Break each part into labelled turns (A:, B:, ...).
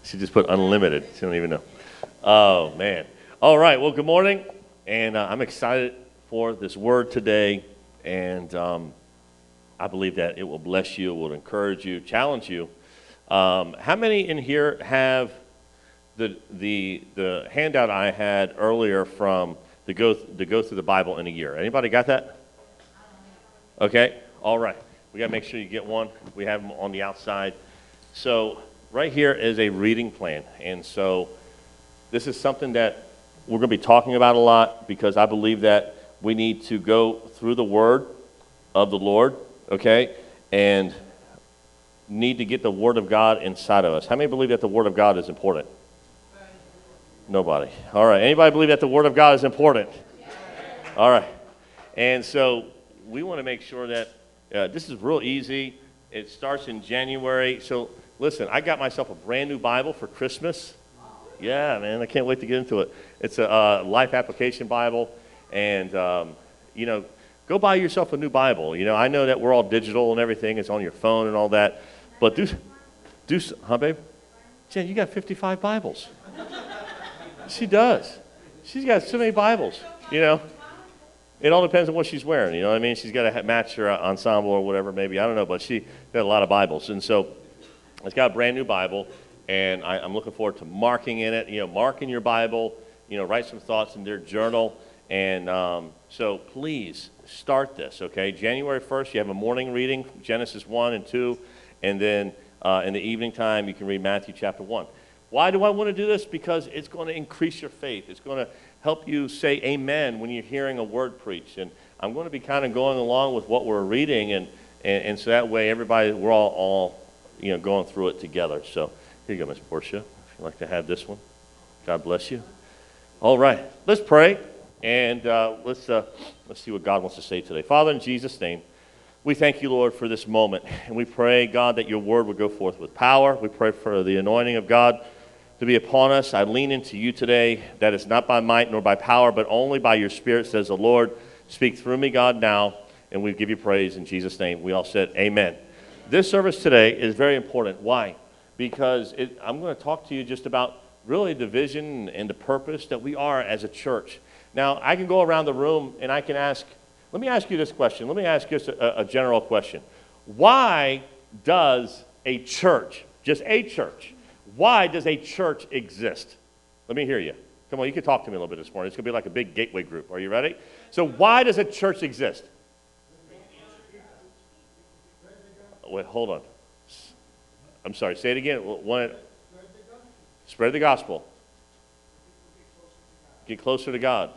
A: She just put unlimited. She don't even know. Oh, man. All right. Well, good morning. And I'm excited for this word today. And I believe that it will bless you, it will encourage you, challenge you. How many in here have the handout I had earlier from to go through the Bible in a year? Anybody got that? Okay. All right. We got to make sure you get one. We have them on the outside. So right here is a reading plan. And so this is something that we're going to be talking about a lot because I believe that we need to go through the Word of the Lord, okay, and need to get the Word of God inside of us. How many believe that the Word of God is important? Nobody. All right. Anybody believe that the Word of God is important? All right. And so we want to make sure that this is real easy. It starts in January. So listen, I got myself a brand new Bible for Christmas. Yeah, man, I can't wait to get into it. It's a life application Bible. And, go buy yourself a new Bible. I know that we're all digital and everything. It's on your phone and all that. But huh, babe? Jen, you got 55 Bibles. She does. She's got so many Bibles, It all depends on what she's wearing, you know what I mean? She's got to match her ensemble or whatever, maybe. I don't know, but she got a lot of Bibles. And so it's got a brand new Bible, and I'm looking forward to marking in it. Mark in your Bible, write some thoughts in their journal. And so please start this, okay? January 1st, you have a morning reading, Genesis 1 and 2. And then in the evening time, you can read Matthew chapter 1. Why do I want to do this? Because it's going to increase your faith. It's going to help you say amen when you're hearing a word preached. And I'm going to be kind of going along with what we're reading, and so that way we're all going through it together. So here you go, Miss Portia, if you'd like to have this one. God bless you. All right, let's pray, and let's see what God wants to say today. Father, in Jesus' name, we thank you, Lord, for this moment, and we pray, God, that your word would go forth with power. We pray for the anointing of God to be upon us. I lean into you today, that it's not by might nor by power, but only by your Spirit, says the Lord. Speak through me, God, now, and we give you praise in Jesus' name. We all said amen. This service today is very important. Why? Because I'm going to talk to you just about really the vision and the purpose that we are as a church. Now, I can go around the room and I can let me ask you this question. Let me ask you a general question. Why does a church, just a church, why does a church exist? Let me hear you. Come on, you can talk to me a little bit this morning. It's going to be like a big gateway group. Are you ready? So why does a church exist? Wait, hold on. I'm sorry, say it again. Spread the gospel. Get closer to God.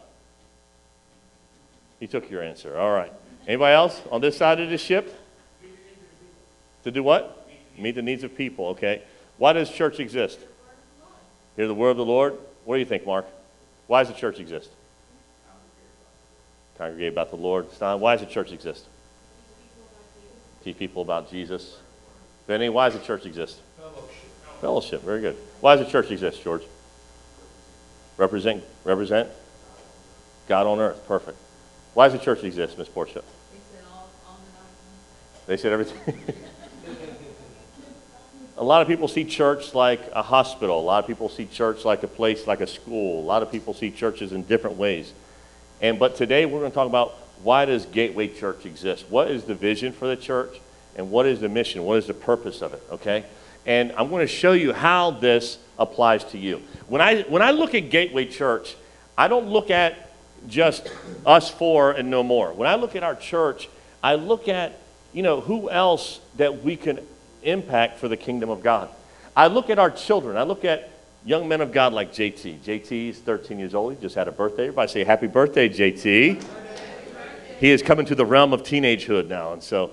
A: He took your answer. All right. Anybody else on this side of the ship? To do what? Meet the needs of people, okay. Why does church exist? Hear the word of the Lord? What do you think, Mark? Why does the church exist? Congregate about the Lord. Stein, why does the church exist? Teach people about Jesus. Benny, why does the church exist? Fellowship, very good. Why does the church exist, George? Represent God on earth, perfect. Why does the church exist, Miss Portia? They said everything. A lot of people see church like a hospital. A lot of people see church like a place, like a school. A lot of people see churches in different ways. But today we're going to talk about why does Gateway Church exist? What is the vision for the church? And what is the mission? What is the purpose of it? Okay? And I'm going to show you how this applies to you. When I look at Gateway Church, I don't look at just us four and no more. When I look at our church, I look at, who else that we can impact for the kingdom of God. I look at our children. I look at young men of God like JT. JT is 13 years old. He just had a birthday. Everybody say happy birthday, JT. He is coming to the realm of teenagehood now. And so,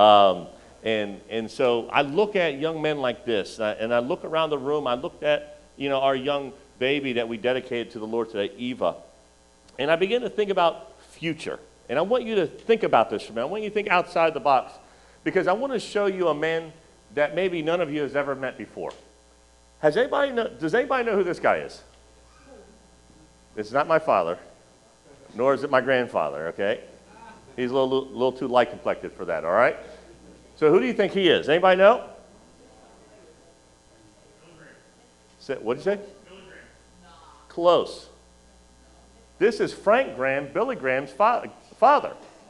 A: so I look at young men like this, and I look around the room. I looked at, our young baby that we dedicated to the Lord today, Eva. And I begin to think about future. And I want you to think about this for me. I want you to think outside the box, because I want to show you a man that maybe none of you has ever met before. Does anybody know who this guy is? It's not my father, nor is it my grandfather, okay? He's a little too light complected for that, all right? So who do you think he is? Anybody know? What did you say? Close. This is Frank Graham, Billy Graham's father.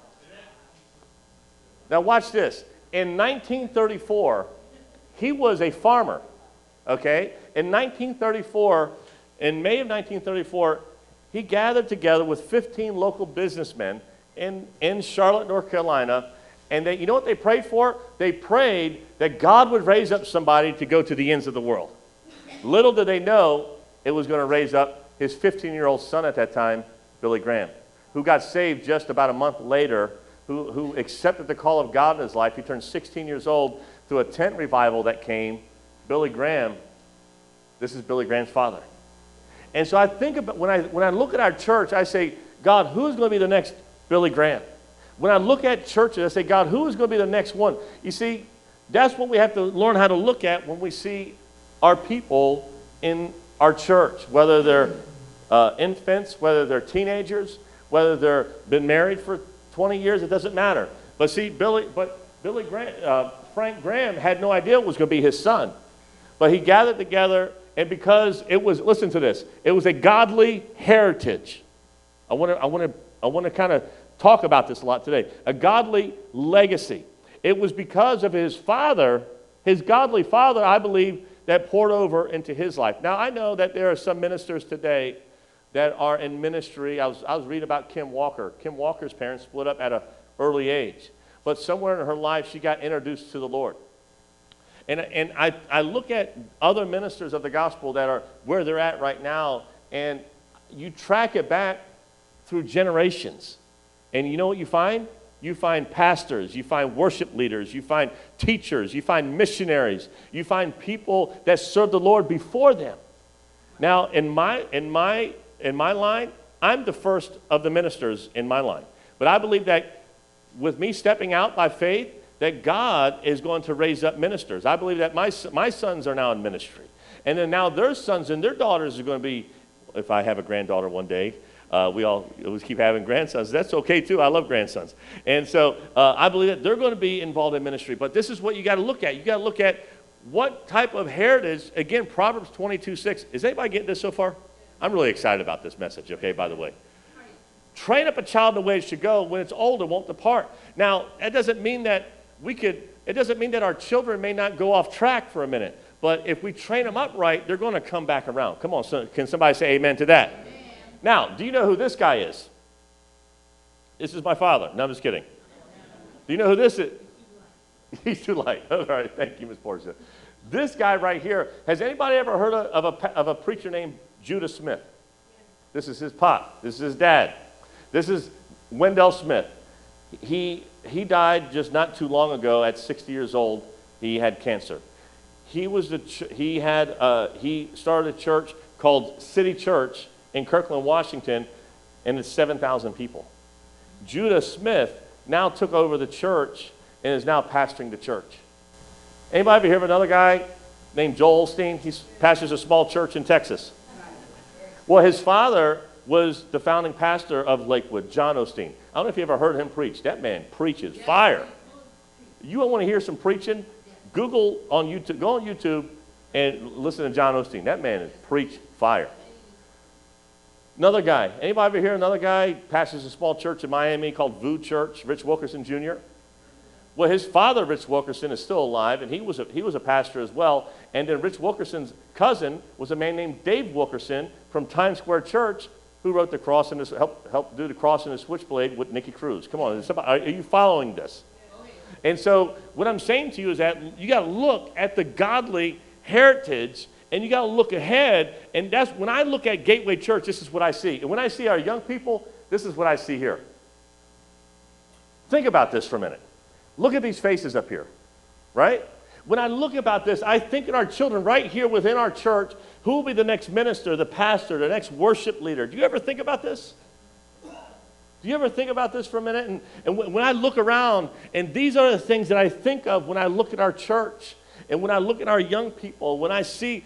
A: Now watch this. In 1934, he was a farmer, okay? In 1934, in May of 1934, he gathered together with 15 local businessmen in Charlotte, North Carolina, and you know what they prayed for? They prayed that God would raise up somebody to go to the ends of the world. Little did they know it was going to raise up his 15-year-old son at that time, Billy Graham, who got saved just about a month later, who accepted the call of God in his life. He turned 16 years old through a tent revival that came. Billy Graham, this is Billy Graham's father. And so I think about, when I look at our church, I say, God, who's going to be the next Billy Graham? When I look at churches, I say, God, who is going to be the next one? You see, that's what we have to learn how to look at when we see our people in our church, whether they're infants, whether they're teenagers, whether they've been married for 20 years, it doesn't matter. But see, Frank Graham had no idea it was going to be his son. But he gathered together, and because it was, listen to this, it was a godly heritage. I want to kind of talk about this a lot today. A godly legacy. It was because of his father, his godly father, I believe, that poured over into his life. Now, I know that there are some ministers today that are in ministry. I was reading about Kim Walker. Kim Walker's parents split up at an early age. But somewhere in her life, she got introduced to the Lord. And I look at other ministers of the gospel that are where they're at right now, and you track it back through generations. And you know what you find? You find pastors, you find worship leaders, you find teachers, you find missionaries, you find people that serve the Lord before them. Now, in my line, I'm the first of the ministers in my line. But I believe that with me stepping out by faith, that God is going to raise up ministers. I believe that my sons are now in ministry. And then now their sons and their daughters are going to be, if I have a granddaughter one day, we always keep having grandsons. That's okay too. I love grandsons. And so I believe that they're going to be involved in ministry. But this is what you got to look at. You got to look at what type of heritage. Again, Proverbs 22:6. Is anybody getting this so far? I'm really excited about this message, okay, by the way. Train up a child in the way it should go. When it's old, it won't depart. Now, that doesn't mean that it doesn't mean that our children may not go off track for a minute. But if we train them up right, they're going to come back around. Come on, so, can somebody say amen to that? Amen. Now, do you know who this guy is? This is my father. No, I'm just kidding. Do you know who this is? He's too light. All right, thank you, Ms. Portia. This guy right here, has anybody ever heard of a preacher named Judah Smith? This is his pop. This is his dad. This is Wendell Smith. He died just not too long ago at 60 years old. He had cancer. He started a church called City Church in Kirkland, Washington, and it's 7,000 people. Judah Smith now took over the church and is now pastoring the church. Anybody ever hear of another guy named Joel Osteen? He pastors a small church in Texas. Well, his father was the founding pastor of Lakewood, John Osteen. I don't know if you ever heard him preach. That man preaches fire. You want to hear some preaching? Google on YouTube, go on YouTube and listen to John Osteen. That man is preach fire. Another guy. Anybody ever hear another guy pastors a small church in Miami called VU Church, Rich Wilkerson Jr.? Well, his father, Rich Wilkerson, is still alive, and he was a pastor as well. And then Rich Wilkerson's cousin was a man named Dave Wilkerson from Times Square Church, who wrote the cross and helped do the cross and the switchblade with Nicky Cruz. Come on, are you following this? And so what I'm saying to you is that you got to look at the godly heritage, and you got to look ahead. And that's when I look at Gateway Church, this is what I see. And when I see our young people, this is what I see here. Think about this for a minute. Look at these faces up here, right? When I look about this, I think in our children right here within our church, who will be the next minister, the pastor, the next worship leader? Do you ever think about this? Do you ever think about this for a minute? And when I look around, and these are the things that I think of when I look at our church, and when I look at our young people, when I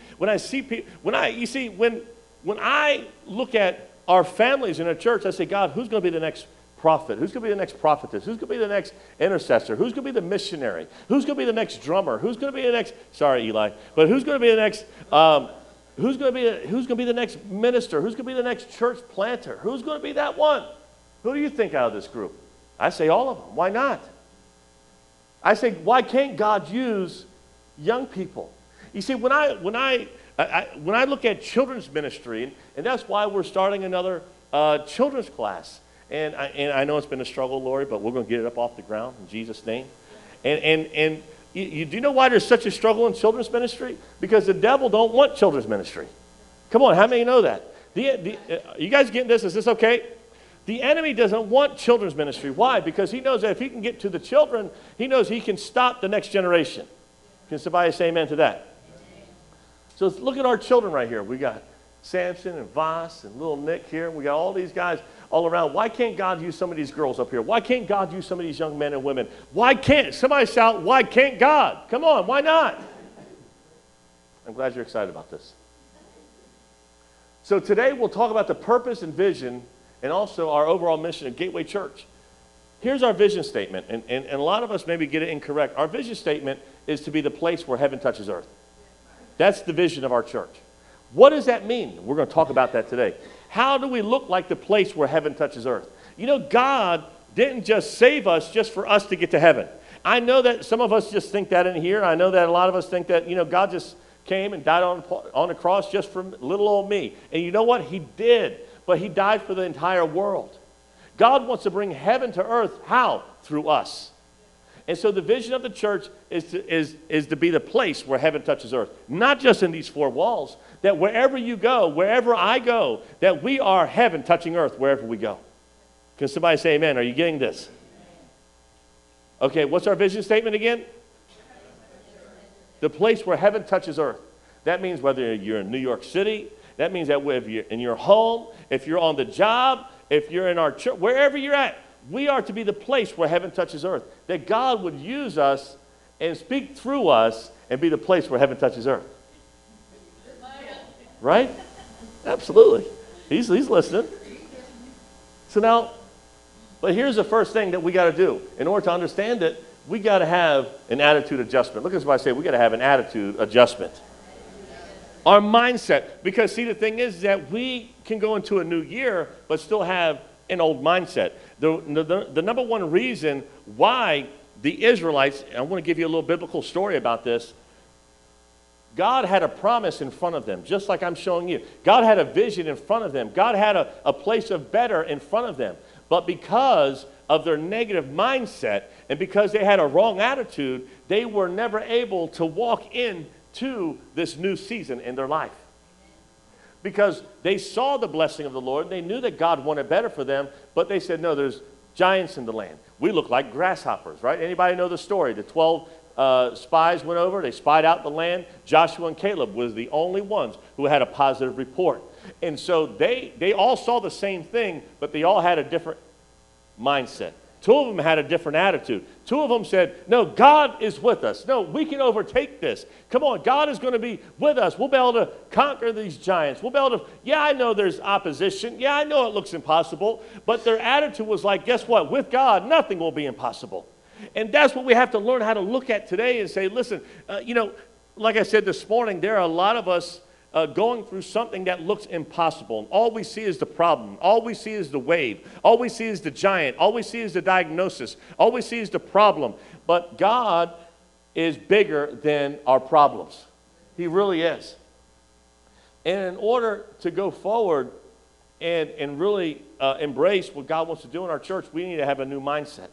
A: look at our families in our church, I say, God, who's going to be the next prophet? Who's going to be the next prophetess? Who's going to be the next intercessor? Who's going to be the missionary? Who's going to be the next drummer? Who's going to be the next, sorry, Eli, but who's going to be the next Who's going to be the next minister? Who's going to be the next church planter? Who's going to be that one? Who do you think out of this group? I say all of them. Why not? I say, why can't God use young people? You see, when I look at children's ministry, and that's why we're starting another children's class. And I know it's been a struggle, Lori, but we're going to get it up off the ground in Jesus' name. And you do you know why there's such a struggle in children's ministry? Because the devil don't want children's ministry. Come on, how many know that? You guys getting this? Is this okay? The enemy doesn't want children's ministry. Why? Because he knows that if he can get to the children, he knows he can stop the next generation. Can somebody say amen to that? So look at our children right here. We got Samson and Voss and little Nick here. We got all these guys all around. Why can't God use some of these girls up here? Why can't God use some of these young men and women? Why can't? Somebody shout, why can't God? Come on, why not? I'm glad you're excited about this. So today we'll talk about the purpose and vision and also our overall mission at Gateway Church. Here's our vision statement, and a lot of us maybe get it incorrect. Our vision statement is to be the place where heaven touches earth. That's the vision of our church. What does that mean? We're going to talk about that today. How do we look like the place where heaven touches earth? You know, God didn't just save us just for us to get to heaven. I know that some of us just think that in here. I know that a lot of us think that, you know, God just came and died on the cross just for little old me. And you know what? He did. But he died for the entire world. God wants to bring heaven to earth. How? Through us. And so the vision of the church is to be the place where heaven touches earth. Not just in these four walls. That wherever you go, wherever I go, that we are heaven touching earth wherever we go. Can somebody say amen? Are you getting this? Okay, what's our vision statement again? The place where heaven touches earth. That means whether you're in New York City, that means that if you're in your home, if you're on the job, if you're in our church, wherever you're at, we are to be the place where heaven touches earth. That God would use us and speak through us and be the place where heaven touches earth. Right? Absolutely. He's listening. So now, but here's the first thing that we got to do. In order to understand it, we got to have an attitude adjustment. Look at what I say. We got to have an attitude adjustment. Our mindset. Because see, the thing is that we can go into a new year, but still have an old mindset. The number one reason why the Israelites, and I want to give you a little biblical story about this. God had a promise in front of them, just like I'm showing you. God had a vision in front of them. God had a place of better in front of them. But because of their negative mindset and because they had a wrong attitude, they were never able to walk into this new season in their life. Because they saw the blessing of the Lord. They knew that God wanted better for them, but they said, no, there's giants in the land. We look like grasshoppers, right? Anybody know the story? The 12 spies went over. They spied out the land. Joshua and Caleb was the only ones who had a positive report. And so they all saw the same thing, but they all had a different mindset. Two of them had a different attitude. Two of them said, no, God is with us. No, we can overtake this. Come on, God is going to be with us. We'll be able to conquer these giants. We'll be able to, yeah, I know there's opposition. Yeah, I know it looks impossible. But their attitude was like, guess what? With God, nothing will be impossible. And that's what we have to learn how to look at today and say, listen, you know, like I said this morning, there are a lot of us going through something that looks impossible. And all we see is the problem. All we see is the wave. All we see is the giant. All we see is the diagnosis. All we see is the problem. But God is bigger than our problems. He really is. And in order to go forward and really embrace what God wants to do in our church, we need to have a new mindset.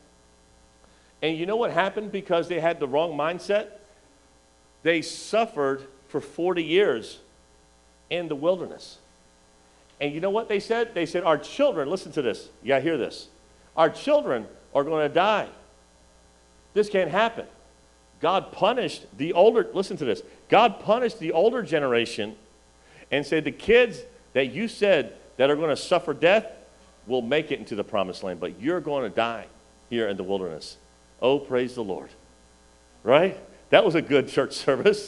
A: And you know what happened because they had the wrong mindset? They suffered for 40 years in the wilderness. And you know what they said? They said, our children, listen to this. You got to hear this. Our children are going to die. This can't happen. God punished the older, listen to this. God punished the older generation and said, the kids that you said that are going to suffer death will make it into the promised land, but you're going to die here in the wilderness. Oh, praise the Lord. Right? That was a good church service.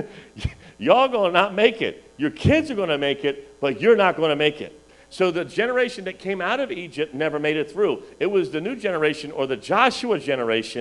A: Y'all going to not make it. Your kids are going to make it, but you're not going to make it. So the generation that came out of Egypt never made it through. It was the new generation or the Joshua generation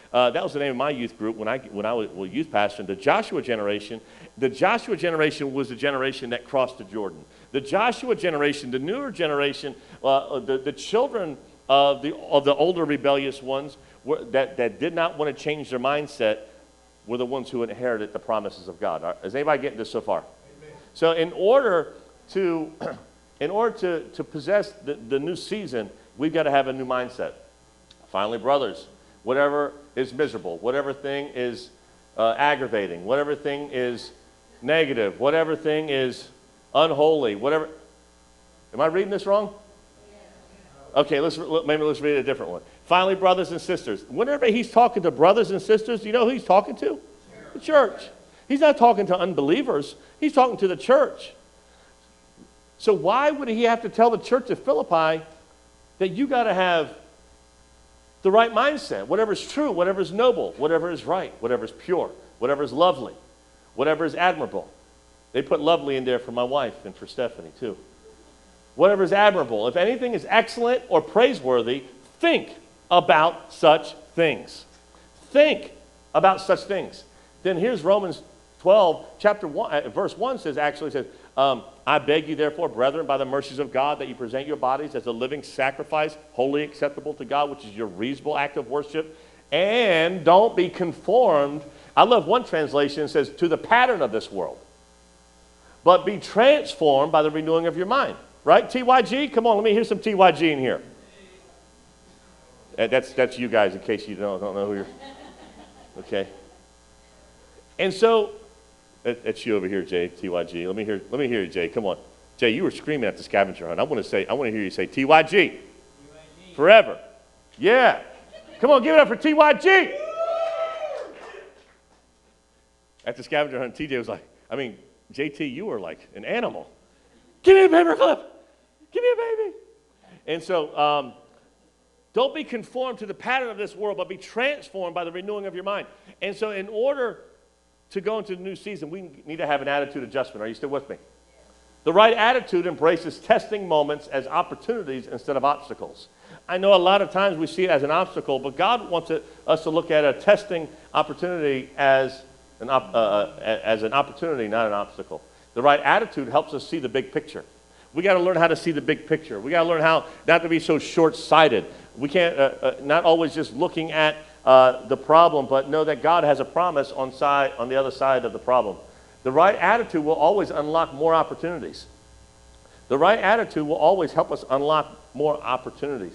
A: That was the name of my youth group when I was youth pastor. The Joshua generation was the generation that crossed the Jordan. The Joshua generation, the newer generation, the children of the older rebellious ones that did not want to change their mindset were the ones who inherited the promises of God. Is anybody getting this so far? Amen. So in order to possess the new season, we've got to have a new mindset. Finally, brothers, whatever is miserable, whatever thing is aggravating, whatever thing is negative, whatever thing is unholy, whatever. Am I reading this wrong? Okay, maybe let's read a different one. Finally, brothers and sisters. Whenever he's talking to brothers and sisters, you know who he's talking to? The church. He's not talking to unbelievers. He's talking to the church. So why would he have to tell the church of Philippi that you got to have the right mindset? Whatever is true, whatever is noble, whatever is right, whatever is pure, whatever is lovely, whatever is admirable. They put lovely in there for my wife and for Stephanie too. Whatever is admirable. If anything is excellent or praiseworthy, think about such things. Think about such things. Then here's Romans 12, chapter 1, verse 1 says, I beg you therefore, brethren, by the mercies of God, that you present your bodies as a living sacrifice, wholly acceptable to God, which is your reasonable act of worship. And don't be conformed. I love one translation that says, to the pattern of this world. But be transformed by the renewing of your mind. Right? TYG? Come on, let me hear some TYG in here. That's you guys, in case you don't know who you're. Okay. And so, that's you over here, Jay, TYG. Let me hear you, Jay. Come on. Jay, you were screaming at the scavenger hunt. I want to hear you say TYG. Forever. Yeah. Come on, give it up for TYG. At the scavenger hunt, TJ was like, JT, you were like an animal. Give me a paperclip. Give me a baby. And so, don't be conformed to the pattern of this world, but be transformed by the renewing of your mind. And so in order to go into the new season, we need to have an attitude adjustment. Are you still with me? The right attitude embraces testing moments as opportunities instead of obstacles. I know a lot of times we see it as an obstacle, but God wants us to look at a testing opportunity as an opportunity, not an obstacle. The right attitude helps us see the big picture. We got to learn how to see the big picture. We got to learn how not to be so short-sighted. We can't not always just looking at the problem, but know that God has a promise on the other side of the problem. The right attitude will always unlock more opportunities. The right attitude will always help us unlock more opportunities.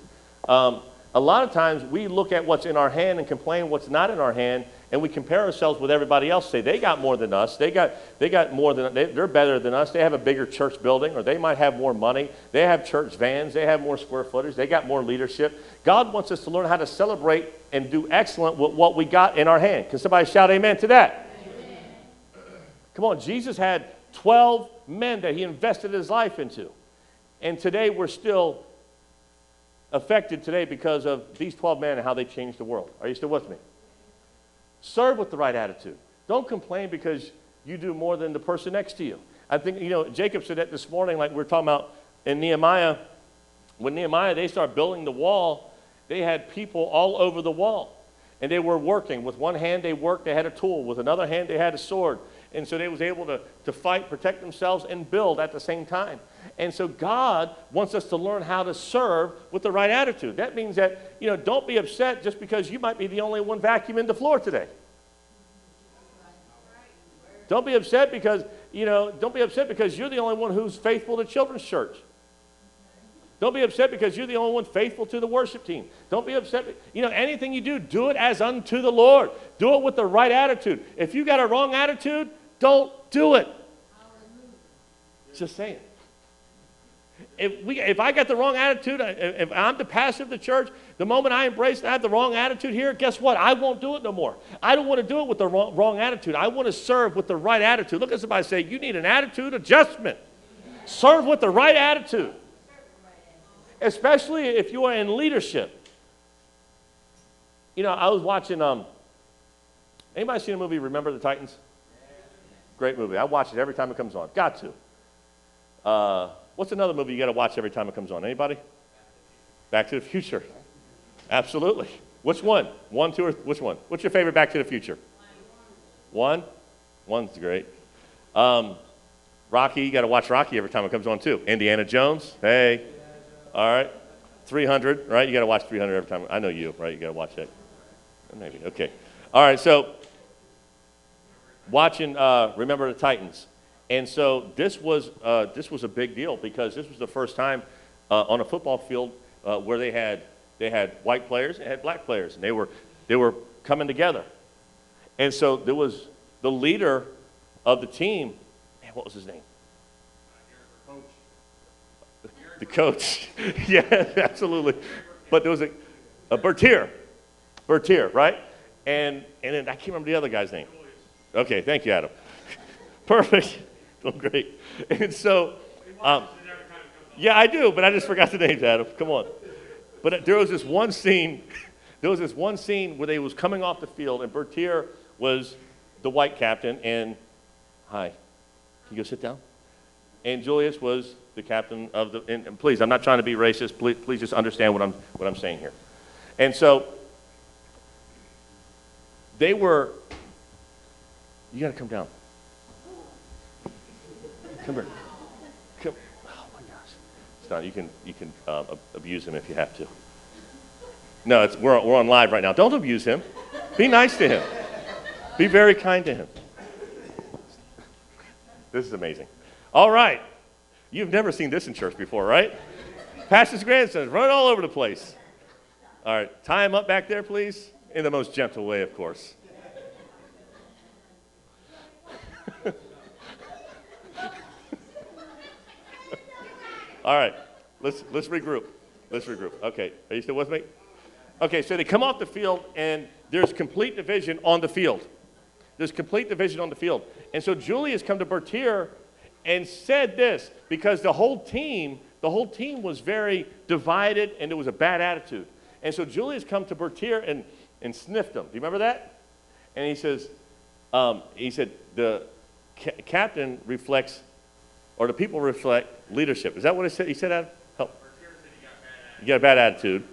A: A lot of times we look at what's in our hand and complain what's not in our hand, and we compare ourselves with everybody else. Say they got more than us. They got more than they're better than us. They have a bigger church building, or they might have more money. They have church vans. They have more square footage. They got more leadership. God wants us to learn how to celebrate and do excellent with what we got in our hand. Can somebody shout amen to that? Amen. Come on, Jesus had 12 men that he invested his life into, and today we're still affected today because of these 12 men and how they changed the world. Are you still with me? Serve with the right attitude. Don't complain because you do more than the person next to you. I think, Jacob said that this morning, like we were talking about in Nehemiah. When Nehemiah, they started building the wall, they had people all over the wall. And they were working. With one hand they worked, they had a tool. With another hand they had a sword. And so they was able to fight, protect themselves, and build at the same time. And so God wants us to learn how to serve with the right attitude. That means that, don't be upset just because you might be the only one vacuuming the floor today. Don't be upset because, don't be upset because you're the only one who's faithful to children's church. Don't be upset because you're the only one faithful to the worship team. Don't be upset. Anything you do it as unto the Lord. Do it with the right attitude. If you got a wrong attitude, don't do it. Just saying. If I got the wrong attitude, if I'm the pastor of the church, the moment I embrace and I have the wrong attitude here, guess what? I won't do it no more. I don't want to do it with the wrong attitude. I want to serve with the right attitude. Look at somebody and say, you need an attitude adjustment. Serve with the right attitude. Especially if you are in leadership. I was watching, anybody seen the movie Remember the Titans? Great movie. I watch it every time it comes on. Got to. What's another movie you got to watch every time it comes on? Anybody? Back to the Future. Absolutely. Which one? One, two, or which one? What's your favorite Back to the Future? One? One's great. Rocky, you got to watch Rocky every time it comes on too. Indiana Jones, hey. All right. 300, right? You got to watch 300 every time. I know you, right? You got to watch that. Maybe, okay. All right, so watching Remember the Titans. And so this was a big deal because this was the first time on a football field where they had white players and had black players, and they were coming together. And so there was the leader of the team. Man, what was his name? The coach. Yeah, absolutely. But there was a Bertier, right? And then I can't remember the other guy's name. Okay, thank you, Adam. Perfect. Doing great. And so, yeah, I do, but I just forgot the names, Adam. Come on. But there was this one scene. Where they was coming off the field, and Bertier was the white captain. And hi, can you go sit down? And Julius was the captain of the. And please, I'm not trying to be racist. Please just understand what I'm saying here. And so they were. You got to come down. Come here. Come. Oh my gosh. It's not. You can abuse him if you have to. No, we're on live right now. Don't abuse him. Be nice to him. Be very kind to him. This is amazing. All right. You've never seen this in church before, right? Pastor's grandsons running all over the place. All right. Tie him up back there, please. In the most gentle way, of course. All right. Let's regroup. Okay. Are you still with me? Okay, so they come off the field, and there's complete division on the field. And so Julius come to Bertier and said this, because the whole team was very divided, and there was a bad attitude. And so Julius come to Bertier and sniffed him. Do you remember that? And he said, the captain reflects, or the people reflect leadership. Is that what he said? He said that? Help. Bertier said you got a bad attitude.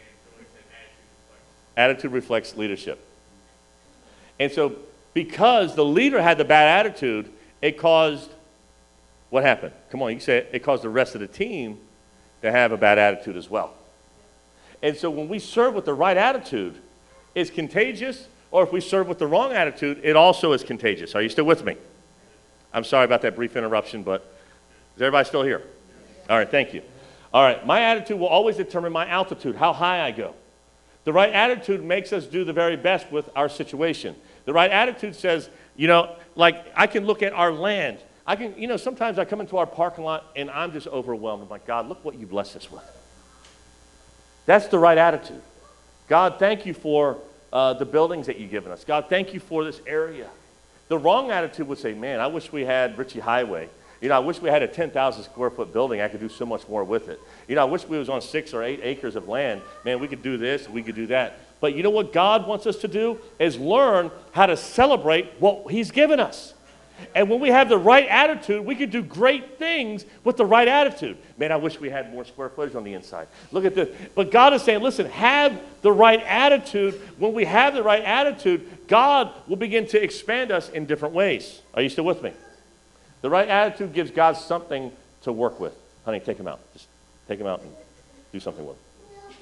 A: Attitude reflects leadership. And so because the leader had the bad attitude, it caused, what happened? Come on, you can say it. It caused the rest of the team to have a bad attitude as well. And so when we serve with the right attitude, it's contagious, or if we serve with the wrong attitude, it also is contagious. Are you still with me? I'm sorry about that brief interruption, but is everybody still here? All right, thank you. All right, my attitude will always determine my altitude, how high I go. The right attitude makes us do the very best with our situation. The right attitude says, like I can look at our land. Sometimes I come into our parking lot and I'm just overwhelmed. I'm like, God, look what you blessed us with. That's the right attitude. God, thank you for the buildings that you've given us. God, thank you for this area. The wrong attitude would say, man, I wish we had Ritchie Highway. I wish we had a 10,000 square foot building. I could do so much more with it. I wish we was on 6 or 8 acres of land. Man, we could do this, we could do that. But you know what God wants us to do is learn how to celebrate what he's given us. And when we have the right attitude, we can do great things with the right attitude. Man, I wish we had more square footage on the inside. Look at this. But God is saying, listen, have the right attitude. When we have the right attitude, God will begin to expand us in different ways. Are you still with me? The right attitude gives God something to work with. Honey, take him out. Just take him out and do something with him.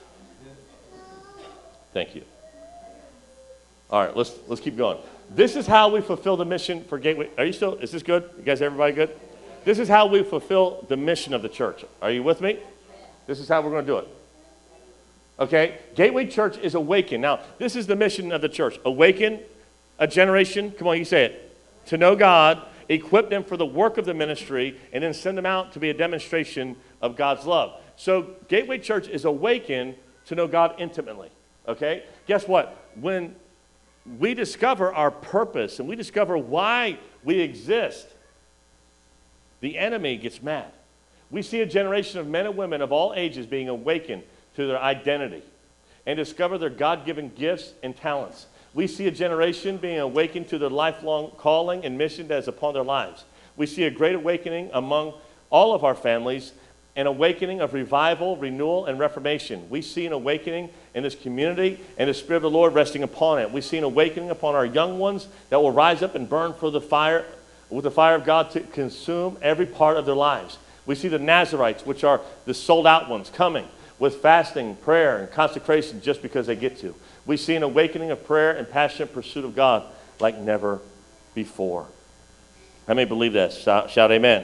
A: Thank you. All right, let's keep going. This is how we fulfill the mission for Gateway. Are you still, is this good? You guys, everybody good? This is how we fulfill the mission of the church. Are you with me? This is how we're going to do it. Okay? Gateway Church is awaken. Now, this is the mission of the church. Awaken a generation, come on, you say it, to know God, equip them for the work of the ministry, and then send them out to be a demonstration of God's love. So Gateway Church is awakened to know God intimately, okay? Guess what? When we discover our purpose and we discover why we exist, the enemy gets mad. We see a generation of men and women of all ages being awakened to their identity and discover their God-given gifts and talents. We see a generation being awakened to their lifelong calling and mission that is upon their lives. We see a great awakening among all of our families an awakening of revival, renewal, and reformation. We see an awakening in this community and the Spirit of the Lord resting upon it. We see an awakening upon our young ones that will rise up and burn for the fire, with the fire of God to consume every part of their lives. We see the Nazarites, which are the sold out ones, coming with fasting, prayer, and consecration just because they get to. We see an awakening of prayer and passionate pursuit of God like never before. How many believe that? Shout amen.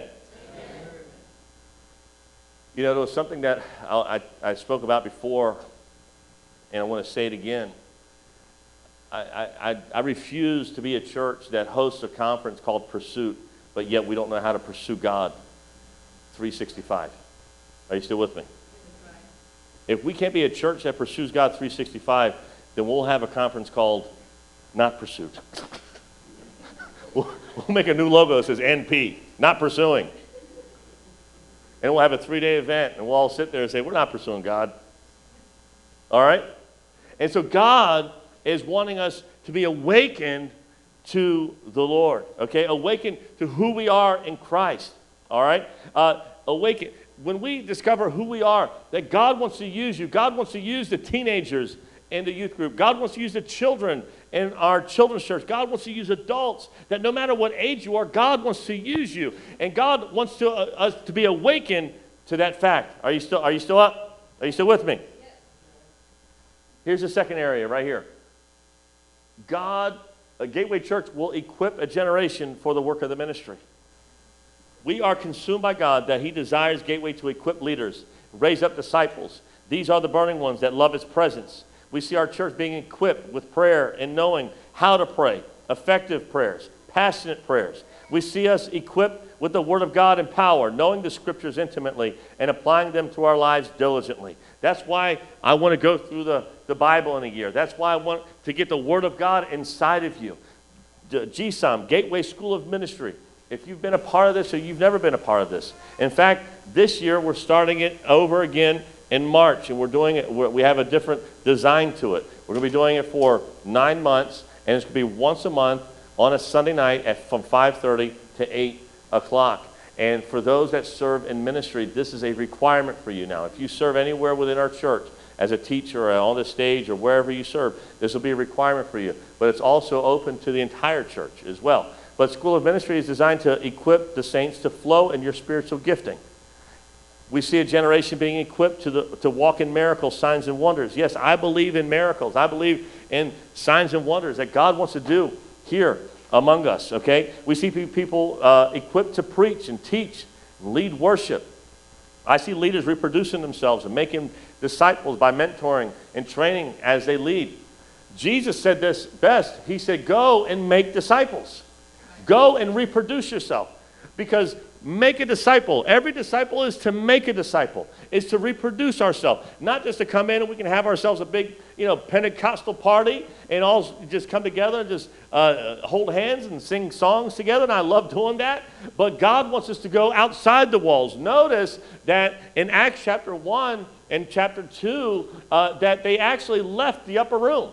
A: You know, there was something that I spoke about before, and I want to say it again. I refuse to be a church that hosts a conference called Pursuit, but yet we don't know how to pursue God 365. Are you still with me? If we can't be a church that pursues God 365, then we'll have a conference called Not Pursuit. We'll make a new logo that says NP, Not Pursuing. And we'll have a 3-day event, and we'll all sit there and say, we're not pursuing God. All right? And so God is wanting us to be awakened to the Lord, okay? Awakened to who we are in Christ, all right? Awaken. When we discover who we are, that God wants to use you. God wants to use the teenagers in the youth group. God wants to use the children in our children's church. God wants to use adults, that no matter what age you are, God wants to use you. And God wants us to be awakened to that fact. Are you still up? Are you still with me? Yes. Here's the second area right here. God, a Gateway Church, will equip a generation for the work of the ministry. We are consumed by God that He desires Gateway to equip leaders, raise up disciples. These are the burning ones that love His presence. We see our church being equipped with prayer and knowing how to pray, effective prayers, passionate prayers. We see us equipped with the Word of God in power, knowing the Scriptures intimately and applying them to our lives diligently. That's why I want to go through the Bible in a year. That's why I want to get the Word of God inside of you. GSOM, Gateway School of Ministry. If you've been a part of this or you've never been a part of this. In fact, this year we're starting it over again in March, and we're doing it. We have a different design to it. We're going to be doing it for 9 months, and it's going to be once a month on a Sunday night from 5:30 to 8 o'clock. And for those that serve in ministry, this is a requirement for you now. If you serve anywhere within our church, as a teacher or on the stage or wherever you serve, this will be a requirement for you. But it's also open to the entire church as well. But School of Ministry is designed to equip the saints to flow in your spiritual gifting. We see a generation being equipped to walk in miracles, signs, and wonders. Yes, I believe in miracles. I believe in signs and wonders that God wants to do here among us, okay? We see people equipped to preach and teach, and lead worship. I see leaders reproducing themselves and making disciples by mentoring and training as they lead. Jesus said this best. He said, go and make disciples. Go and reproduce yourself, because make a disciple. Every disciple is to make a disciple. It's to reproduce ourselves, not just to come in and we can have ourselves a big, Pentecostal party and all just come together and just hold hands and sing songs together. And I love doing that. But God wants us to go outside the walls. Notice that in Acts chapter 1 and chapter 2, that they actually left the upper room.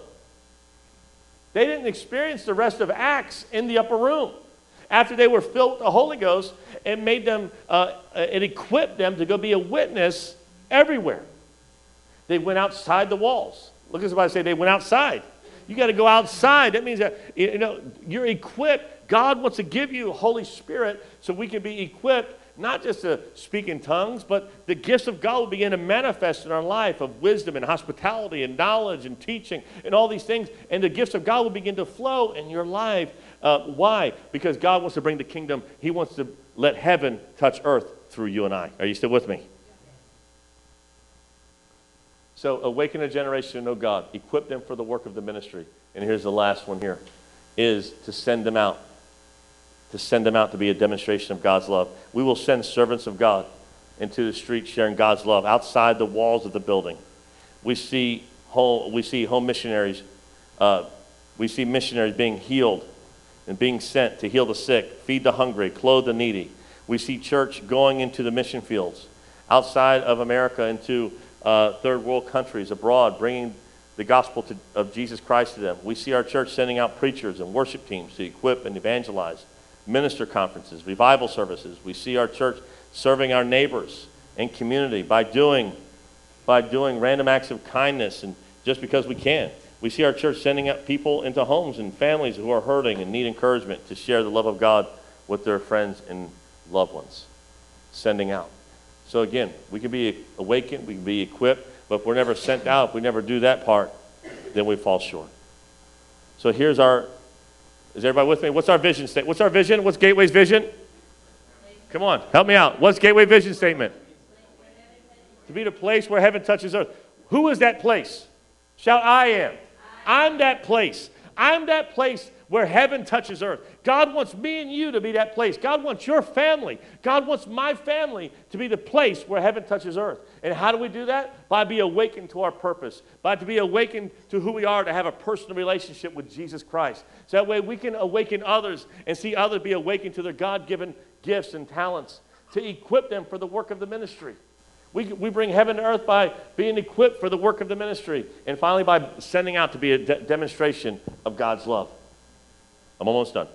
A: They didn't experience the rest of Acts in the upper room. After they were filled with the Holy Ghost, it made them, it equipped them to go be a witness everywhere. They went outside the walls. Look at somebody say, they went outside. You got to go outside. That means that, you're equipped. God wants to give you Holy Spirit so we can be equipped, not just to speak in tongues, but the gifts of God will begin to manifest in our life of wisdom and hospitality and knowledge and teaching and all these things. And the gifts of God will begin to flow in your life. Why? Because God wants to bring the kingdom. He wants to let heaven touch earth through you and I. Are you still with me? So awaken a generation to know God. Equip them for the work of the ministry. And here's the last one here, is to send them out. To send them out to be a demonstration of God's love. We will send servants of God into the streets sharing God's love outside the walls of the building. We see home missionaries. We see missionaries being healed and being sent to heal the sick, feed the hungry, clothe the needy. We see church going into the mission fields outside of America into third world countries abroad, bringing the gospel of Jesus Christ to them. We see our church sending out preachers and worship teams to equip and evangelize, minister conferences, revival services. We see our church serving our neighbors and community by doing random acts of kindness and just because we can. We see our church sending out people into homes and families who are hurting and need encouragement to share the love of God with their friends and loved ones. Sending out. So again, we can be awakened, we can be equipped, but if we're never sent out, if we never do that part, then we fall short. So is everybody with me? What's our vision statement? What's our vision? What's Gateway's vision? Come on, help me out. What's Gateway vision statement? To be the place where heaven touches earth. Who is that place? Shout, I am. I'm that place. I'm that place where heaven touches earth. God wants me and you to be that place. God wants your family. God wants my family to be the place where heaven touches earth. And how do we do that? By being awakened to our purpose. By to be awakened to who we are, to have a personal relationship with Jesus Christ. So that way we can awaken others and see others be awakened to their God-given gifts and talents to equip them for the work of the ministry. We bring heaven to earth by being equipped for the work of the ministry. And finally, by sending out to be a demonstration of God's love. I'm almost done.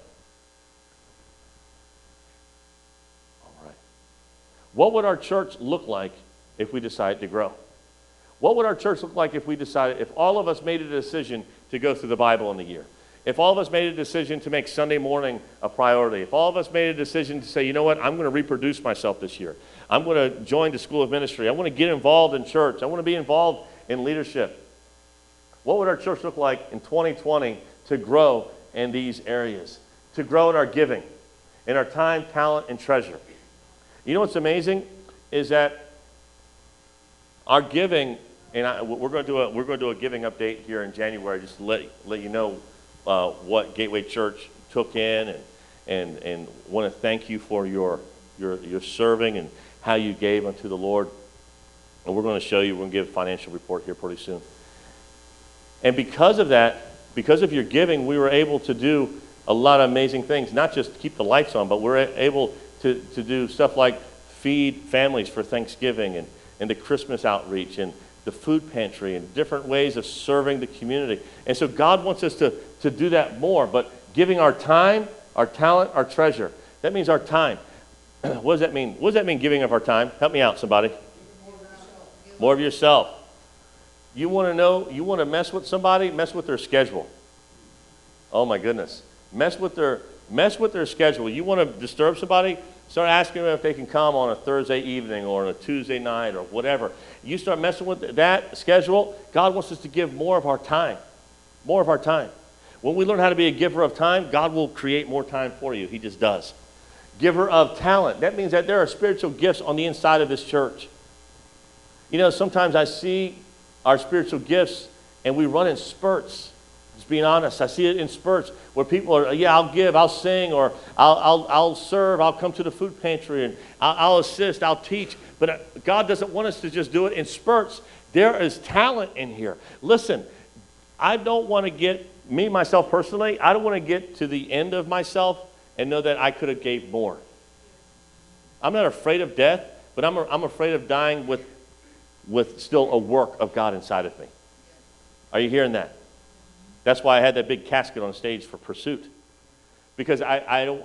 A: All right. What would our church look like if we decided to grow? What would our church look like if all of us made a decision to go through the Bible in a year? If all of us made a decision to make Sunday morning a priority, if all of us made a decision to say, you know what, I'm going to reproduce myself this year. I'm going to join the School of Ministry. I want to get involved in church. I want to be involved in leadership. What would our church look like in 2020 to grow in these areas? To grow in our giving, in our time, talent, and treasure. You know what's amazing is that our giving, and we're going to do a giving update here in January, just to let you know what Gateway Church took in, and want to thank you for your serving and how you gave unto the Lord. And we're going to show you, we're going to give a financial report here pretty soon. And because of that, because of your giving, we were able to do a lot of amazing things, not just keep the lights on, but we're able to do stuff like feed families for Thanksgiving and the Christmas outreach and the food pantry and different ways of serving the community. And so God wants us to do that more, but giving our time, our talent, our treasure. That means our time. What does that mean? What does that mean, giving of our time? Help me out, somebody. More of yourself. You want to know, you want to mess with somebody, mess with their schedule. Oh my goodness. Mess with their schedule. You want to disturb somebody? Start asking them if they can come on a Thursday evening or on a Tuesday night or whatever. You start messing with that schedule, God wants us to give more of our time. More of our time. When we learn how to be a giver of time, God will create more time for you. He just does. Giver of talent. That means that there are spiritual gifts on the inside of this church. You know, sometimes I see our spiritual gifts and we run in spurts. Just being honest, I see it in spurts where people are, yeah, I'll give, I'll sing, or I'll serve, I'll come to the food pantry, and I'll assist, I'll teach. But God doesn't want us to just do it in spurts. There is talent in here. Listen, I don't want to get, myself personally, I don't want to get to the end of myself and know that I could have gave more. I'm not afraid of death, but I'm afraid of dying with still a work of God inside of me. Are you hearing that? That's why I had that big casket on stage for Pursuit. Because I don't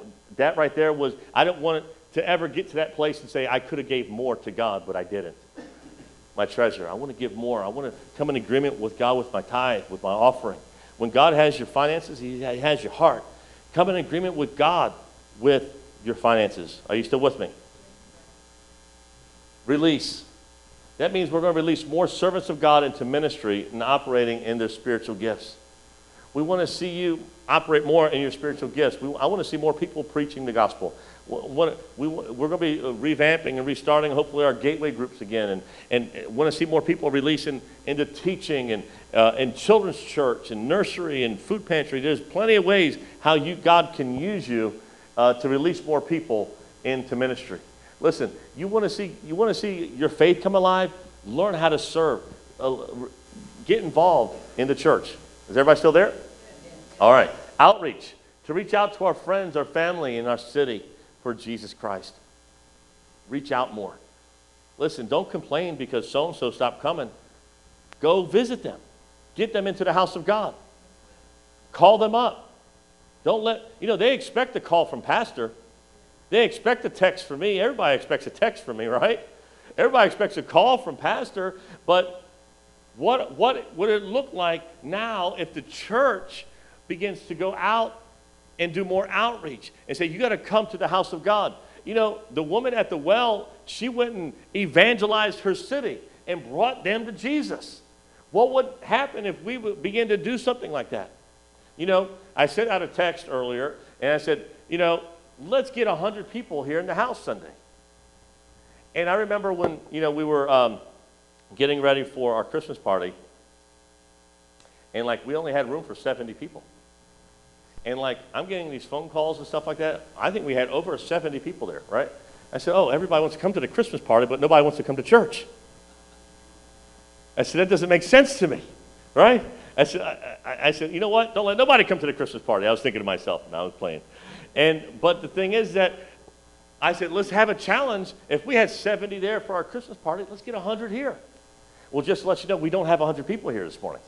A: want it to ever get to that place and say, I could have gave more to God, but I didn't. My treasure. I want to give more. I want to come in agreement with God with my tithe, with my offering. When God has your finances, He has your heart. Come in agreement with God with your finances. Are you still with me? Release. That means we're going to release more servants of God into ministry and operating in their spiritual gifts. We want to see you operate more in your spiritual gifts. I want to see more people preaching the gospel. We're going to be revamping and restarting, hopefully, our gateway groups again, and want to see more people release into teaching and children's church and nursery and food pantry. There's plenty of ways how God can use you to release more people into ministry. Listen, you want to see your faith come alive? Learn how to serve. Get involved in the church. Is everybody still there? All right. Outreach. To reach out to our friends, our family, and our city for Jesus Christ. Reach out more. Listen, don't complain because so-and-so stopped coming. Go visit them. Get them into the house of God. Call them up. They expect a call from pastor. They expect a text from me. Everybody expects a text from me, right? Everybody expects a call from pastor, but what would it look like now if the church begins to go out and do more outreach and say, you got to come to the house of God? You know, the woman at the well, she went and evangelized her city and brought them to Jesus. What would happen if we would begin to do something like that? You know, I sent out a text earlier, and I said, you know, let's get 100 people here in the house Sunday. And I remember when, you know, we were getting ready for our Christmas party, and like we only had room for 70 people. And like I'm getting these phone calls and stuff like that. I think we had over 70 people there, right? I said, oh, everybody wants to come to the Christmas party, but nobody wants to come to church. I said, that doesn't make sense to me, right? I said, you know what? Don't let nobody come to the Christmas party. I was thinking to myself, and I was playing. But the thing is that I said, let's have a challenge. If we had 70 there for our Christmas party, let's get 100 here. Well, just to let you know, we don't have 100 people here this morning,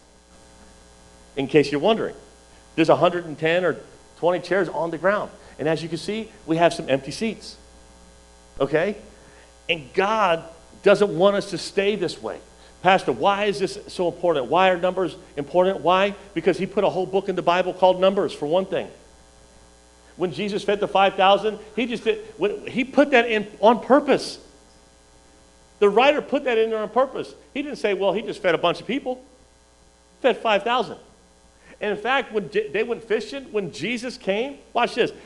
A: in case you're wondering. There's 110 or 20 chairs on the ground. And as you can see, we have some empty seats. Okay? And God doesn't want us to stay this way. Pastor, why is this so important? Why are numbers important? Why? Because he put a whole book in the Bible called Numbers, for one thing. When Jesus fed the 5,000, he put that in on purpose. The writer put that in there on purpose. He didn't say, well, he just fed a bunch of people. He fed 5,000. And in fact, when they went fishing, when Jesus came, watch this.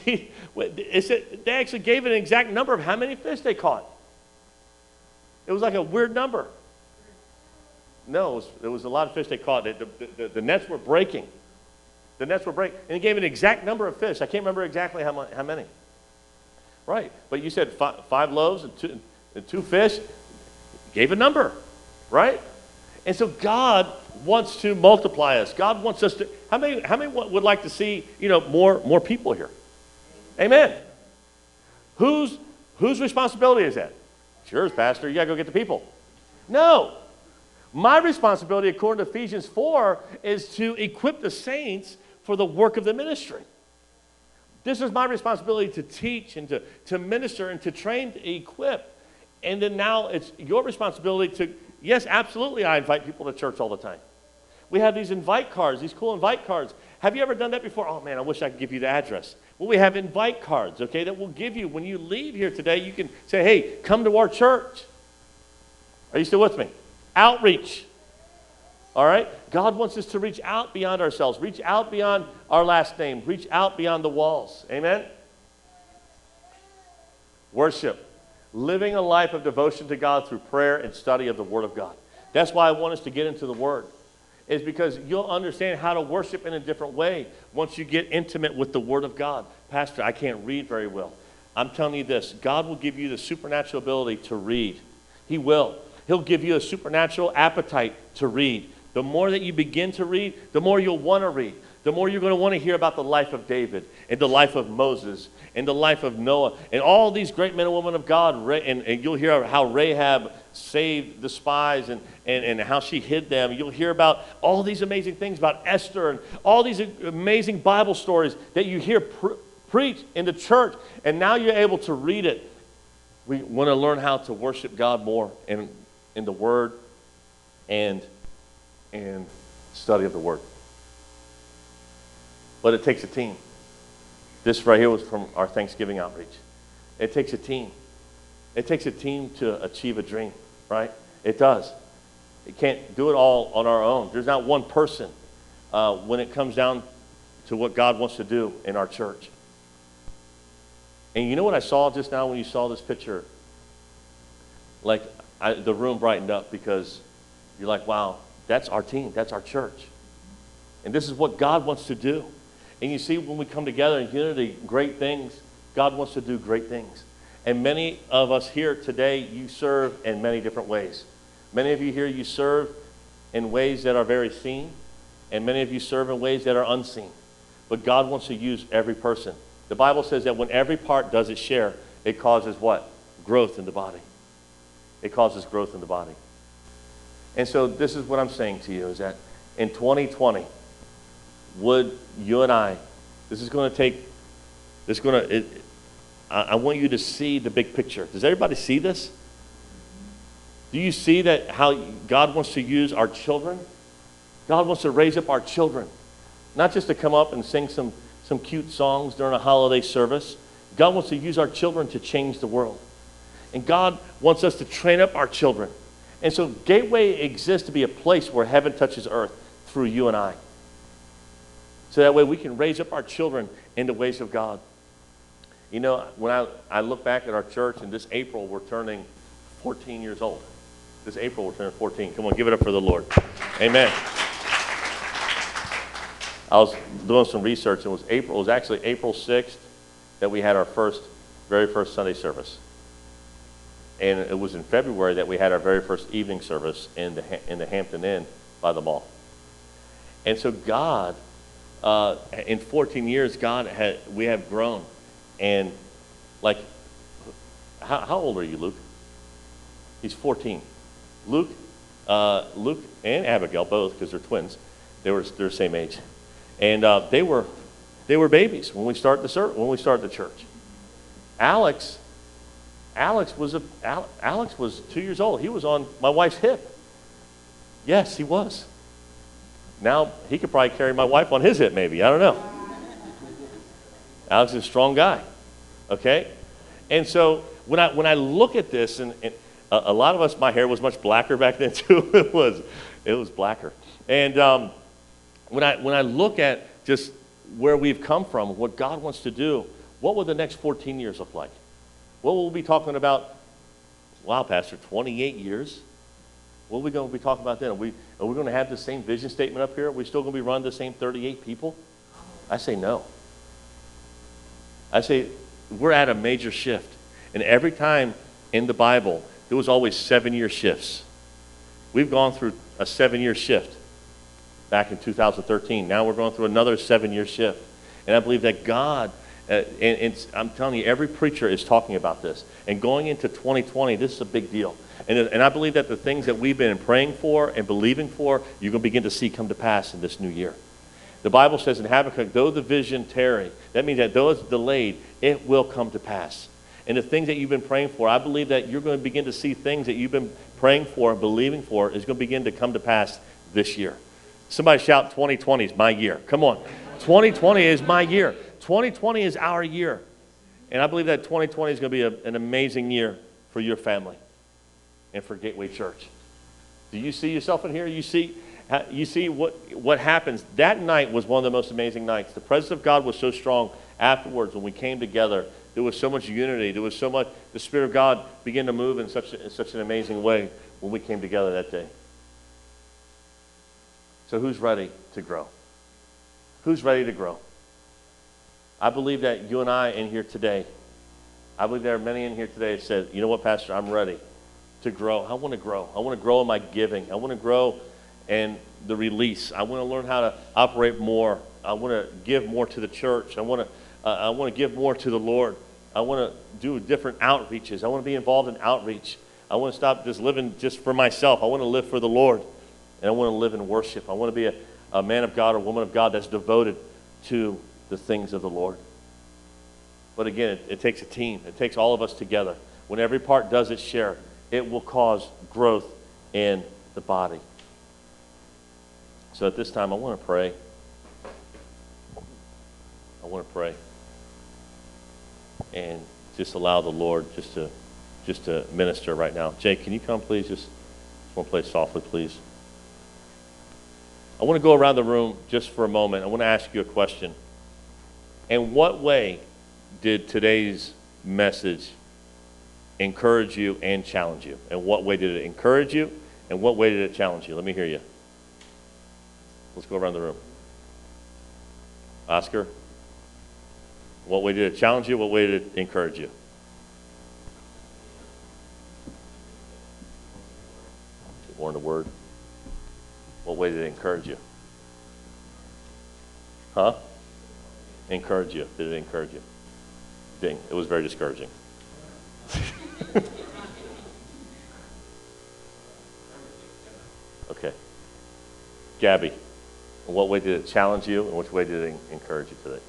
A: They actually gave an exact number of how many fish they caught. It was like a weird number. No, it was a lot of fish they caught. The nets were breaking. The nets were breaking. And he gave an exact number of fish. I can't remember exactly how many. Right. But you said 5 loaves and 2 fish. Gave a number. Right? And so God wants to multiply us. God wants us to. How many would like to see, you know, more people here? Amen. Whose responsibility is that? It's yours, Pastor. You got to go get the people. No. My responsibility, according to Ephesians 4, is to equip the saints for the work of the ministry. This is my responsibility to teach and to minister and to train, to equip. And then now it's your responsibility to, yes, absolutely, I invite people to church all the time. We have these invite cards, these cool invite cards. Have you ever done that before? Oh, man, I wish I could give you the address. Well, we have invite cards, okay, that we'll give you. When you leave here today, you can say, hey, come to our church. Are you still with me? Outreach. All right? God wants us to reach out beyond ourselves, reach out beyond our last name, reach out beyond the walls. Amen? Worship. Living a life of devotion to God through prayer and study of the Word of God. That's why I want us to get into the Word. Is because you'll understand how to worship in a different way once you get intimate with the Word of God. Pastor, I can't read very well. I'm telling you this. God will give you the supernatural ability to read. He will. He'll give you a supernatural appetite to read. The more that you begin to read, the more you'll want to read. The more you're going to want to hear about the life of David and the life of Moses and the life of Noah and all these great men and women of God. And you'll hear how Rahab saved the spies and how she hid them. You'll hear about all these amazing things about Esther and all these amazing Bible stories that you hear preached in the church. And now you're able to read it. We want to learn how to worship God more in the Word and study of the Word. But it takes a team. This right here was from our Thanksgiving outreach. It takes a team. It takes a team to achieve a dream, right? It does. It can't do it all on our own. There's not one person when it comes down to what God wants to do in our church. And you know what I saw just now when you saw this picture? Like, the room brightened up because you're like, wow, that's our team. That's our church. And this is what God wants to do. And you see, when we come together in unity, great things, God wants to do great things. And many of us here today, you serve in many different ways. Many of you here, you serve in ways that are very seen, and many of you serve in ways that are unseen. But God wants to use every person. The Bible says that when every part does its share, it causes what? Growth in the body. It causes growth in the body. And so this is what I'm saying to you, is that in 2020, would you and I, I want you to see the big picture. Does everybody see this? Do you see that how God wants to use our children? God wants to raise up our children, not just to come up and sing some cute songs during a holiday service. God wants to use our children to change the world. And God wants us to train up our children. And so Gateway exists to be a place where heaven touches earth through you and I. So that way we can raise up our children in the ways of God. You know, when I look back at our church, and this April we're turning 14 years old. This April we're turning 14. Come on, give it up for the Lord. Amen. I was doing some research, and it was actually April 6th that we had our very first Sunday service. And it was in February that we had our very first evening service in the Hampton Inn by the mall. And so God, in 14 years, we have grown. And like, how old are you, Luke? He's 14. Luke and Abigail, both, because they're twins, they're the same age. And they were babies when we started the church. Alex was 2 years old. He was on my wife's hip. Yes, he was. Now he could probably carry my wife on his hip, maybe. I don't know. Alex is a strong guy. Okay, and so when I look at this, and a lot of us, my hair was much blacker back then too. it was blacker. And when I look at just where we've come from, what God wants to do, what will the next 14 years look like? What will we be talking about? Wow, Pastor, 28 years? What are we going to be talking about then? Are we going to have the same vision statement up here? Are we still going to be running the same 38 people? I say no. I say we're at a major shift. And every time in the Bible, there was always 7-year shifts. We've gone through a 7-year shift back in 2013. Now we're going through another 7-year shift. And I believe that God, and I'm telling you, every preacher is talking about this. And going into 2020, this is a big deal. And I believe that the things that we've been praying for and believing for, you're going to begin to see come to pass in this new year. The Bible says in Habakkuk, though the vision tarry, that means that though it's delayed, it will come to pass. And the things that you've been praying for, I believe that you're going to begin to see things that you've been praying for and believing for is going to begin to come to pass this year. Somebody shout, 2020 is my year. Come on. 2020 is my year. 2020 is our year. And I believe that 2020 is going to be an amazing year for your family and for Gateway Church. Do you see yourself in here? You see what happens. That night was one of the most amazing nights. The presence of God was so strong afterwards when we came together. There was so much unity. There was so much, the Spirit of God began to move in such an amazing way when we came together that day. So who's ready to grow? Who's ready to grow? I believe that you and I in here today, I believe there are many in here today that said, you know what, Pastor, I'm ready to grow. I want to grow. I want to grow in my giving. I want to grow in the release. I want to learn how to operate more. I want to give more to the church. I want to give more to the Lord. I want to do different outreaches. I want to be involved in outreach. I want to stop just living just for myself. I want to live for the Lord. And I want to live in worship. I want to be a man of God or woman of God that's devoted to the things of the Lord. But again, it takes a team. It takes all of us together. When every part does its share, it will cause growth in the body. So at this time, I want to pray. I want to pray. And just allow the Lord just to minister right now. Jake, can you come, please? Just want to play softly, please. I want to go around the room just for a moment. I want to ask you a question. In what way did today's message encourage you and challenge you? In what way did it encourage you, and what way did it challenge you? Let me hear you. Let's go around the room. Oscar, what way did it challenge you? What way did it encourage you? More in the Word. What way did it encourage you? Huh? Encourage you. Did it encourage you? Ding. It was very discouraging. Okay. Gabby, in what way did it challenge you, and which way did it encourage you today?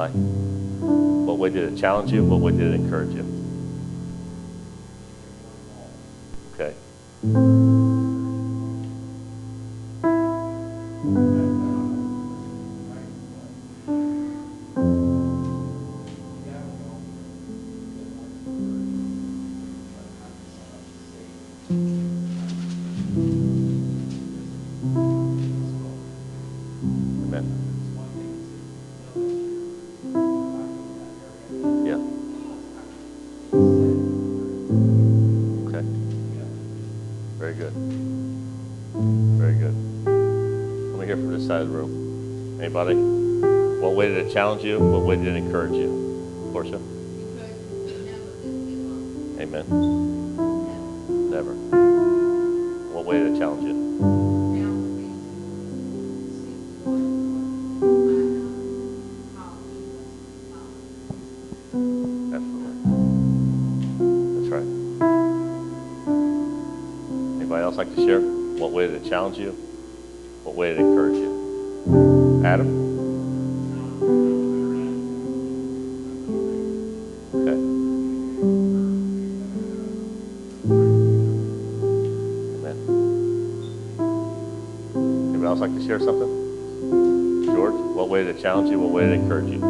A: life? What way did it challenge you? What way did it encourage you? Okay. Amen. Yeah. Okay. Very good. Very good. Let me hear from this side of the room. Anybody? What way did it challenge you? What way did it encourage you? Portia? Amen. Never. What way did it challenge you? Absolutely. That's right. Anybody else like to share? What way did it challenge you? What way did it encourage you? Adam? Okay. Amen. Anybody else like to share something? George, what way did it challenge you? What way did it encourage you?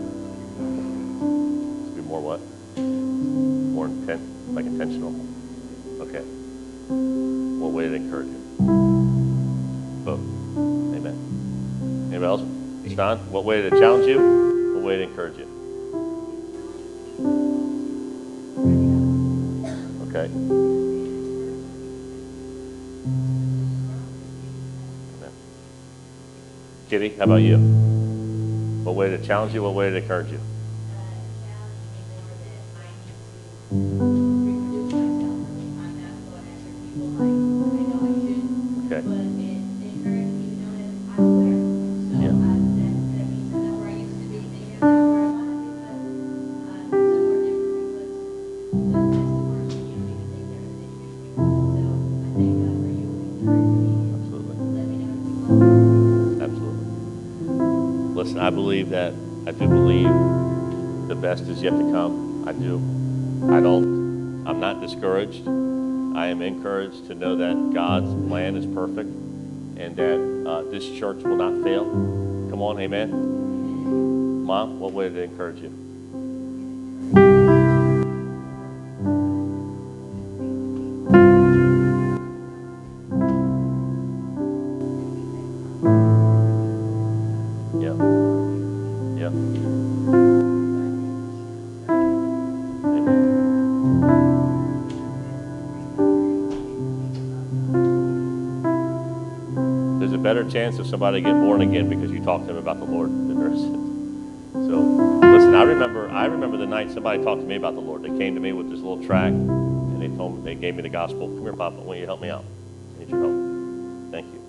A: To be more what? More intentional. Okay. What way did it encourage you? Both. Amen. Anybody else? Sean, what way did it challenge you? What way did it encourage you? Okay. Amen. Kitty, how about you? What way did it challenge you? What way did it encourage you? Okay. Listen, I do believe the best is yet to come. I do. I'm not discouraged. I am encouraged to know that God's plan is perfect and that this church will not fail. Come on, amen. Mom, what way did it encourage you? There's a better chance of somebody getting born again because you talk to them about the Lord than there is. So, listen, I remember the night somebody talked to me about the Lord. They came to me with this little tract, and they gave me the gospel. Come here, Papa, will you help me out? I need your help. Thank you.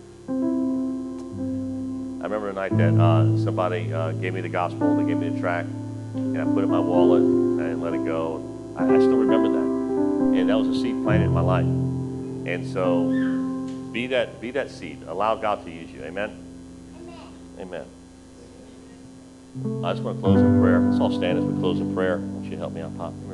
A: I remember the night that somebody gave me the gospel. They gave me the tract, and I put it in my wallet, and I didn't let it go. I still remember that, and that was a seed planted in my life. And so, be that seed. Allow God to use you. Amen? Amen. I just want to close in prayer. Let's all stand as we close in prayer. I want you to help me out, Pop.